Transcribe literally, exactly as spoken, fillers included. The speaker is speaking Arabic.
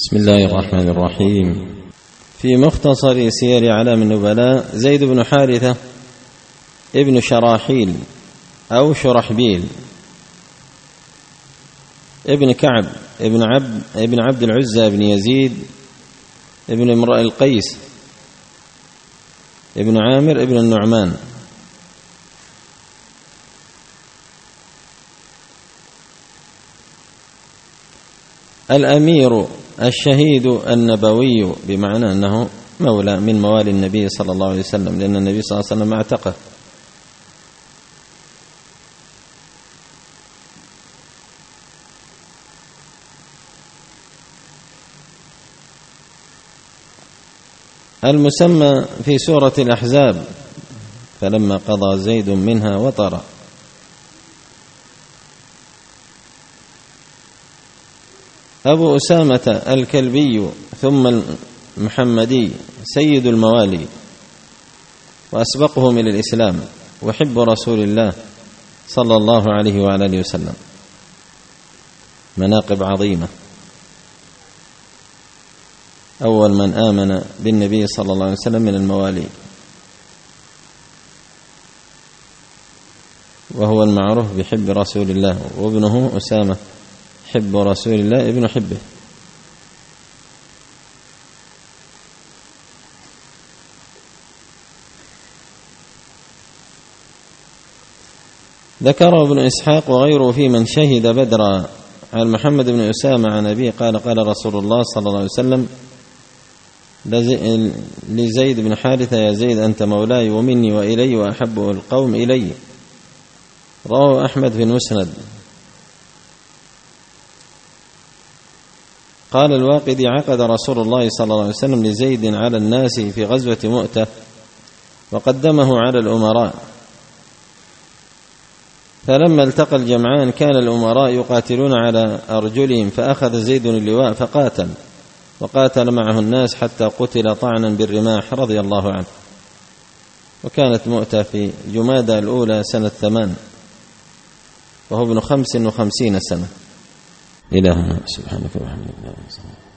بسم الله الرحمن الرحيم. في مختصر سير أعلام النبلاء زيد بن حارثة ابن شراحيل أو شرحبيل ابن كعب ابن عبد ابن عبد العزى بن يزيد ابن امرئ القيس ابن عامر ابن النعمان الأمير الشهيد النبوي، بمعنى أنه مولى من موالي النبي صلى الله عليه وسلم، لأن النبي صلى الله عليه وسلم اعتقه. المسمى في سورة الأحزاب فلما قضى زيد منها وطرا. أبو أسامة الكلبي ثم المحمدي سيد الموالي وأسبقهم إلى الإسلام وحب رسول الله صلى الله عليه وعلى آله وسلم، مناقب عظيمة. أول من آمن بالنبي صلى الله عليه وسلم من الموالي، وهو المعروف بحب رسول الله، وابنه أسامة حب رسول الله ابن حبه. ذكر ابن إسحاق وغيره في من شهد بدرا عن محمد بن أسامة عن أبيه قال قال رسول الله صلى الله عليه وسلم لزيد بن حارثة: يا زيد أنت مولاي ومني وإلي وأحب القوم إلي. رواه أحمد في المسند. قال الواقدي: عقد رسول الله صلى الله عليه وسلم لزيد على الناس في غزوة مؤتة وقدمه على الأمراء، فلما التقى الجمعان كان الأمراء يقاتلون على أرجلهم، فأخذ زيد اللواء فقاتل، وقاتل معه الناس حتى قتل طعنا بالرماح رضي الله عنه. وكانت مؤتة في جمادى الأولى سنة ثمان، وهو ابن خمس وخمسين سنة. إلهنا سبحانك وبحمدك.